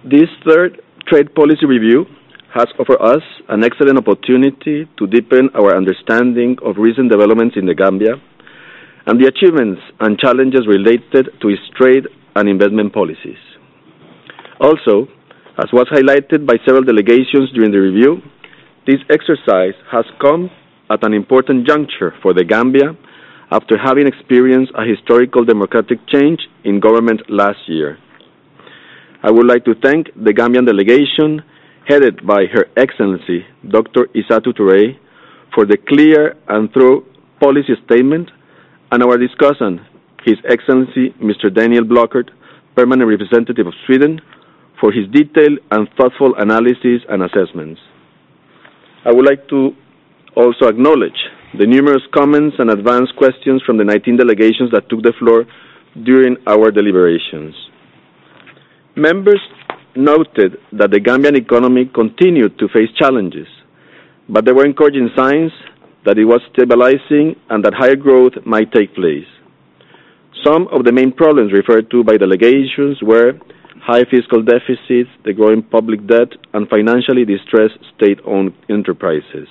This third trade policy review has offered us an excellent opportunity to deepen our understanding of recent developments in the Gambia and the achievements and challenges related to its trade and investment policies. Also, as was highlighted by several delegations during the review, this exercise has come at an important juncture for the Gambia after having experienced a historical democratic change in government last year. I would like to thank the Gambian delegation, headed by Her Excellency Dr. Isatou Touré, for the clear and thorough policy statement, and our discussant, His Excellency Mr. Daniel Blockert, Permanent Representative of Sweden, for his detailed and thoughtful analysis and assessments. I would like to also acknowledge the numerous comments and advanced questions from the 19 delegations that took the floor during our deliberations. Members noted that the Gambian economy continued to face challenges, but there were encouraging signs that it was stabilizing and that higher growth might take place. Some of the main problems referred to by delegations were high fiscal deficits, the growing public debt, and financially distressed state-owned enterprises.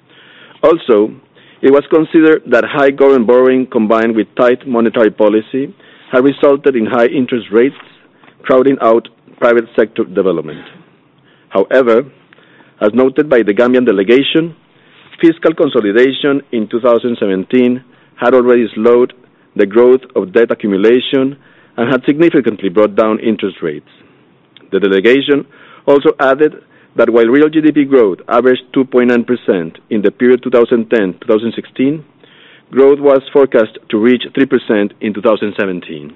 Also, it was considered that high government borrowing combined with tight monetary policy had resulted in high interest rates, crowding out private sector development. However, as noted by the Gambian delegation, fiscal consolidation in 2017 had already slowed the growth of debt accumulation and had significantly brought down interest rates. The delegation also added that while real GDP growth averaged 2.9% in the period 2010-2016, growth was forecast to reach 3% in 2017.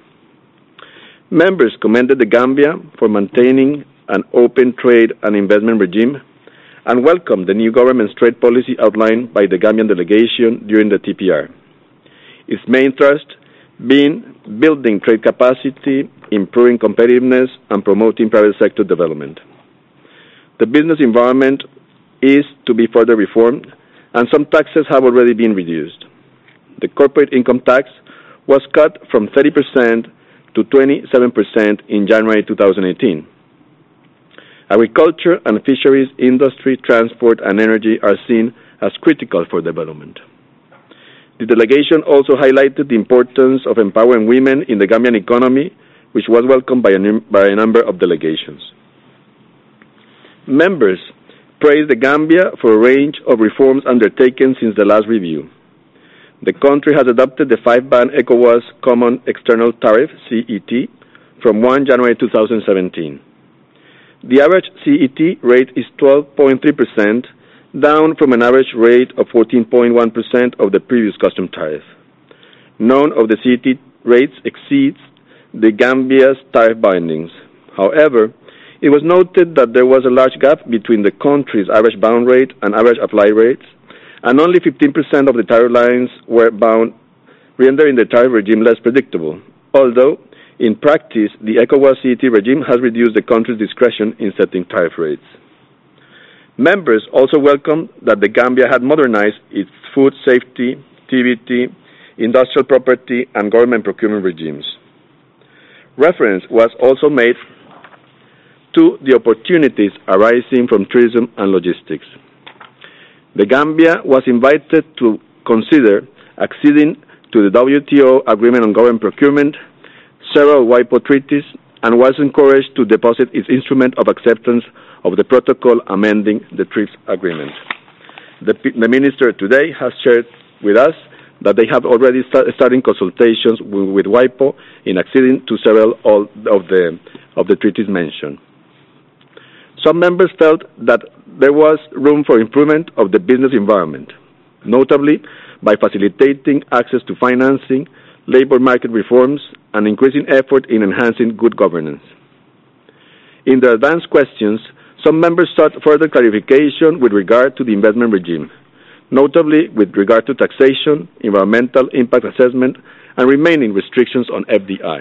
Members commended the Gambia for maintaining an open trade and investment regime and welcomed the new government's trade policy outlined by the Gambian delegation during the TPR. Its main thrust being building trade capacity, improving competitiveness, and promoting private sector development. The business environment is to be further reformed, and some taxes have already been reduced. The corporate income tax was cut from 30% to 27% in January 2018. Agriculture and fisheries, industry, transport, and energy are seen as critical for development. The delegation also highlighted the importance of empowering women in the Gambian economy, which was welcomed by a number of delegations. Members praised the Gambia for a range of reforms undertaken since the last review. The country has adopted the 5-band ECOWAS Common External Tariff, CET, from 1 January 2017. The average CET rate is 12.3%, down from an average rate of 14.1% of the previous custom tariff. None of the CET rates exceeds the Gambia's tariff bindings. However, it was noted that there was a large gap between the country's average bound rate and average applied rates, and only 15% of the tariff lines were bound, rendering the tariff regime less predictable, although in practice, the ECOWAS CET regime has reduced the country's discretion in setting tariff rates. Members also welcomed that the Gambia had modernized its food safety, TVT, industrial property, and government procurement regimes. Reference was also made to the opportunities arising from tourism and logistics. The Gambia was invited to consider acceding to the WTO Agreement on Government Procurement, several WIPO treaties, and was encouraged to deposit its instrument of acceptance of the protocol amending the TRIPS agreement. The minister today has shared with us that they have already started consultations with WIPO in acceding to several of the treaties mentioned. Some members felt that there was room for improvement of the business environment, notably by facilitating access to financing, labor market reforms, and increasing effort in enhancing good governance. In the advanced questions, some members sought further clarification with regard to the investment regime, notably with regard to taxation, environmental impact assessment, and remaining restrictions on FDI.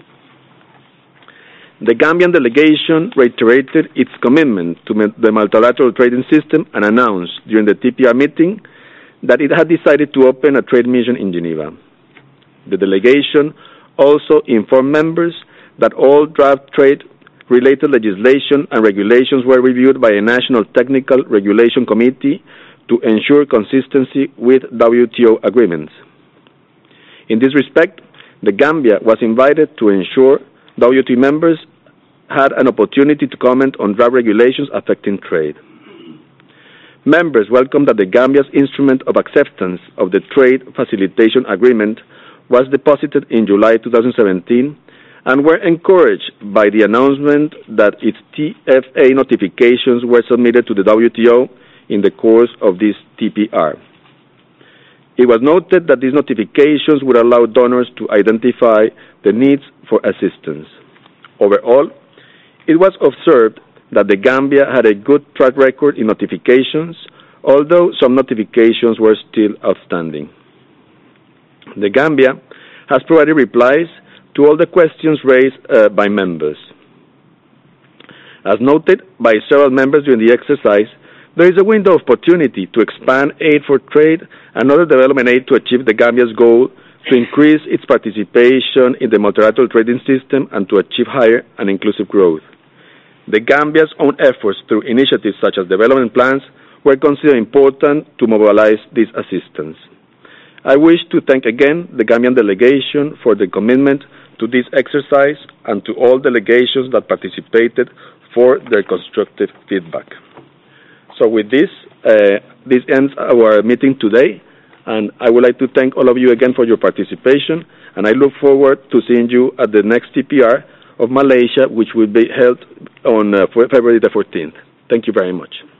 The Gambian delegation reiterated its commitment to the multilateral trading system and announced during the TPR meeting that it had decided to open a trade mission in Geneva. The delegation also informed members that all draft trade related legislation and regulations were reviewed by a National Technical Regulation Committee to ensure consistency with WTO agreements. In this respect, the Gambia was invited to ensure WTO members had an opportunity to comment on draft regulations affecting trade. Members welcomed that the Gambia's instrument of acceptance of the Trade Facilitation Agreement was deposited in July 2017 and were encouraged by the announcement that its TFA notifications were submitted to the WTO in the course of this TPR. It was noted that these notifications would allow donors to identify the needs for assistance. Overall, it was observed that the Gambia had a good track record in notifications, although some notifications were still outstanding. The Gambia has provided replies to all the questions raised by members. As noted by several members during the exercise, there is a window of opportunity to expand aid for trade and other development aid to achieve the Gambia's goal to increase its participation in the multilateral trading system and to achieve higher and inclusive growth. The Gambia's own efforts through initiatives such as development plans were considered important to mobilize this assistance. I wish to thank again the Gambian delegation for the commitment to this exercise and to all delegations that participated for their constructive feedback. So with this, this ends our meeting today, and I would like to thank all of you again for your participation, and I look forward to seeing you at the next TPR of Malaysia, which will be held on February the 14th. Thank you very much.